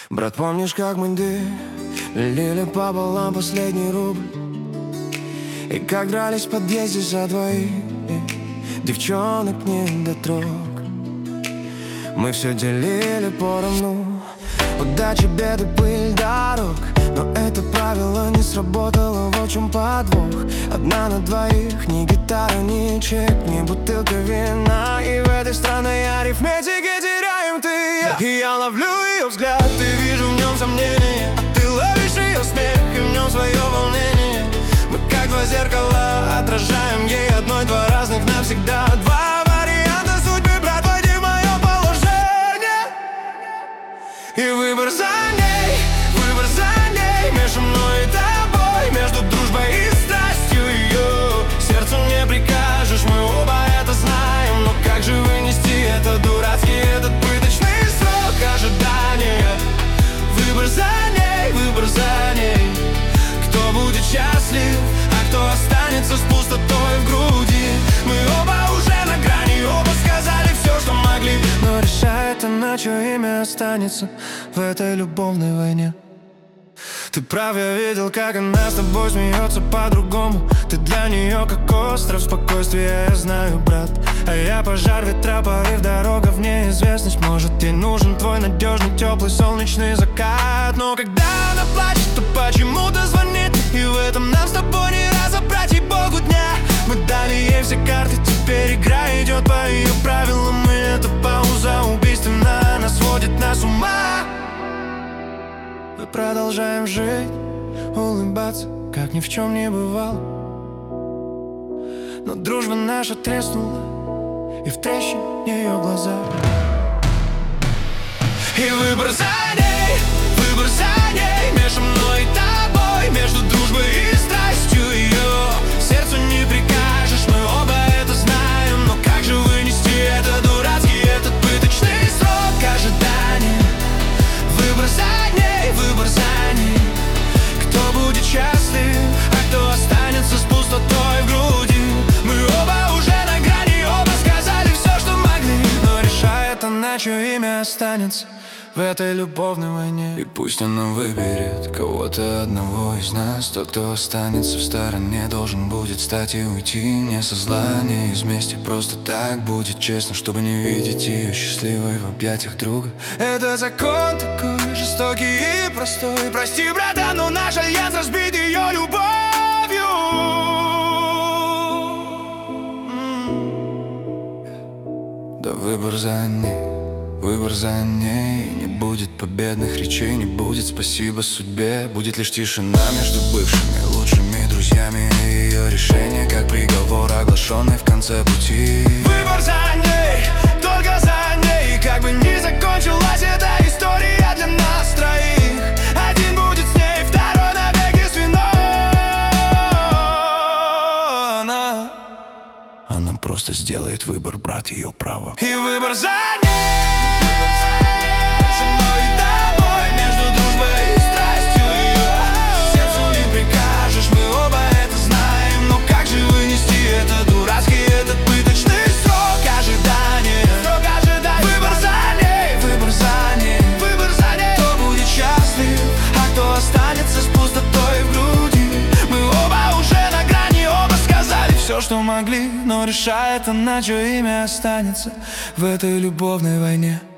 Брат, помнишь, как мы делили пополам последний рубль? И как дрались в подъезде за двоих девчонок недотрог. Мы все делили поровну, удачи, беды, пыль дорог. Но это правило не сработало, вот в чем подвох. Одна на двоих, ни гитара, ни чек, ни бутылка вина. И в этой странной арифметике теряем ты и я. И я ловлю ее взгляд, и вижу в нем сомнение, а ты ловишь ее смех, и в нем свое волнение. Мы как два зеркала, отражаем ей одной-два разных навсегда. Два варианта судьбы, брат, войди в мое положение. И выбор за ней, выбор за ней, между мной и тобой, между дружбой и страстью ее. Сердцу не прикажешь, мы оба это знаем. Но как же вынести это дурацкий, этот пыточный срок ожидания? Выбор за ней, выбор за ней. Кто будет счастлив, а кто останется с пустотой в груди? Мы оба уже на грани, оба сказали все, что могли. Но решает она, чье имя останется в этой любовной войне. Ты прав, я видел, как она с тобой смеется по-другому. Ты для нее как остров спокойствия, я знаю, брат. А я пожар, ветра, порыв, дорога в неизвестность. Может, ей нужен твой надежный, теплый, солнечный закат. Но когда она плачет, то почему-то звонит. И в этом нам с тобой не разобрать, ей богу дня. Мы дали ей все карты, теперь игра идет по ее правилам. И эта пауза убийственна, она сводит нас с ума. Мы продолжаем жить, улыбаться, как ни в чем не бывало. Но дружба наша треснула, и в трещине ее глаза. И выбор за ней, выбор за ней, между мной и тобой, между дружбой и страстью ее. Сердцу не прикажешь, мы оба это знаем. Но как же вынести это дурацкий, этот пыточный срок ожидания? Выбор за ней, выбор за ней. Кто будет счастлив, а кто останется с пустотой в груди? Мы оба уже на грани, оба сказали все, что могли. Но решает она, чье имя останется в этой любовной войне. И пусть она выберет кого-то одного из нас, тот, кто останется в стороне, должен будет встать и уйти. Не со зла, не из мести, просто так будет честно, чтобы не видеть ее счастливой в объятиях друга. Это закон такой жестокий и простой. Прости, братан, но наш альянс разбит ее любовью. Да выбор за ней, выбор за ней. Не будет победных речей, не будет спасибо судьбе. Будет лишь тишина между бывшими лучшими друзьями. И ее решение, как приговор, оглашенный в конце пути. Выбор за ней, только за ней. Как бы ни закончилась эта история для нас троих, один будет с ней, второй навеки с виной. Она просто сделает выбор, брат, ее право. И выбор за ней. Все, что могли, но решает она, чье имя останется в этой любовной войне.